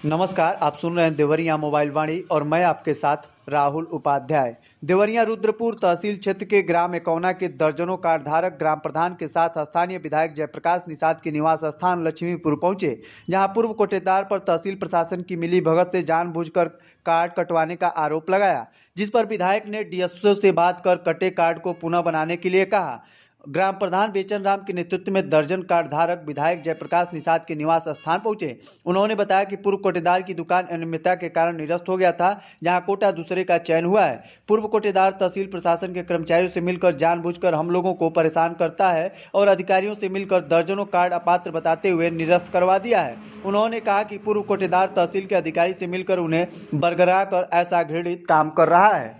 नमस्कार, आप सुन रहे हैं देवरिया मोबाइल वाणी और मैं आपके साथ राहुल उपाध्याय। देवरिया रुद्रपुर तहसील क्षेत्र के ग्राम एकौना के दर्जनों कार्डधारक ग्राम प्रधान के साथ स्थानीय विधायक जयप्रकाश निषाद के निवास स्थान लक्ष्मीपुर पहुंचे, जहां पूर्व कोटेदार पर तहसील प्रशासन की मिलीभगत से जानबूझकर कार्ड कटवाने का आरोप लगाया, जिस पर विधायक ने डीएसओ से बात कर कटे कार्ड को पुनः बनाने के लिए कहा। ग्राम प्रधान बेचन राम के नेतृत्व में दर्जन कार्ड धारक विधायक जयप्रकाश निषाद के निवास स्थान पहुंचे। उन्होंने बताया कि पूर्व कोटेदार की दुकान अनियमितता के कारण निरस्त हो गया था, जहां कोटा दूसरे का चयन हुआ है। पूर्व कोटेदार तहसील प्रशासन के कर्मचारियों से मिलकर जानबूझकर हम लोगों को परेशान करता है और अधिकारियों से मिलकर दर्जनों कार्ड अपात्र बताते हुए निरस्त करवा दिया है। उन्होंने कहा कि पूर्व कोटेदार तहसील के अधिकारी से मिलकर उन्हें बरगरा कर ऐसा घृणित काम कर रहा है।